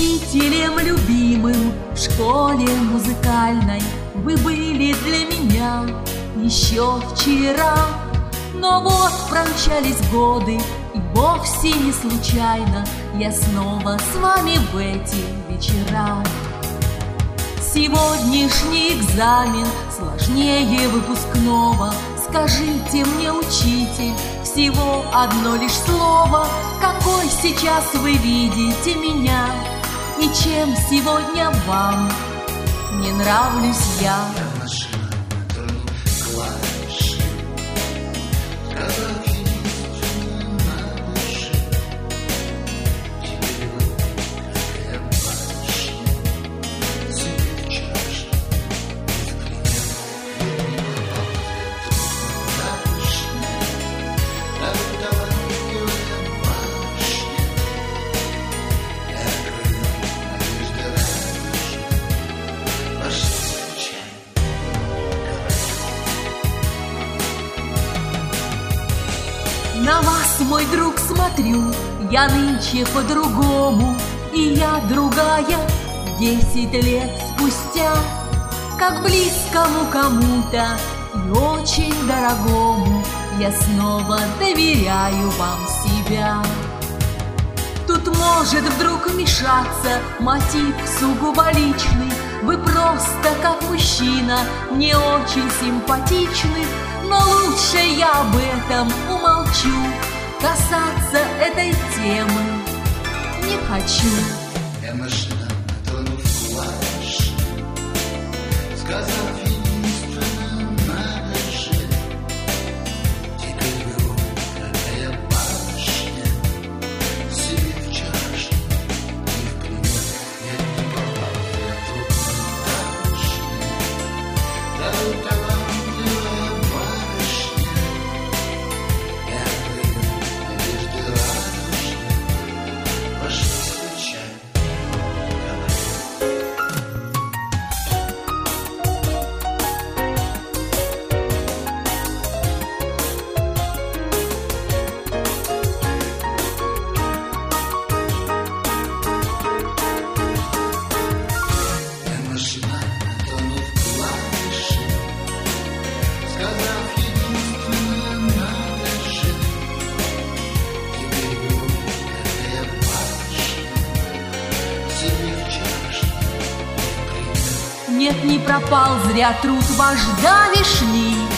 Учителем любимым в школе музыкальной вы были для меня еще вчера. Но вот промчались годы, и вовсе не случайно я снова с вами в эти вечера. Сегодняшний экзамен сложнее выпускного. Скажите мне, учитель, всего одно лишь слово: какой сейчас вы видите меня, и чем сегодня вам не нравлюсь я? На вас, мой друг, смотрю я нынче по-другому, и я другая 10 лет спустя. Как близкому кому-то и очень дорогому я снова доверяю вам себя. Тут может вдруг мешаться мотив сугубо личный. Вы просто, как мужчина, не очень симпатичны. Но лучше я об этом умолчу, касаться этой темы не хочу. Я машина, тонув в кулаш, сказав единственное, надо же. Теперь беру, какая башня, себе в чаше, не в пример. Я не попал, я трудно башня, да талантливая барышня. Я приду, надежды радужные, пошли случайно. Я машина, тонув в клавиши, сказав единственное, надо же. Теперь беру, какая башня, себе в чаше, не в пример. Нет, не пропал зря труд ваш давишний.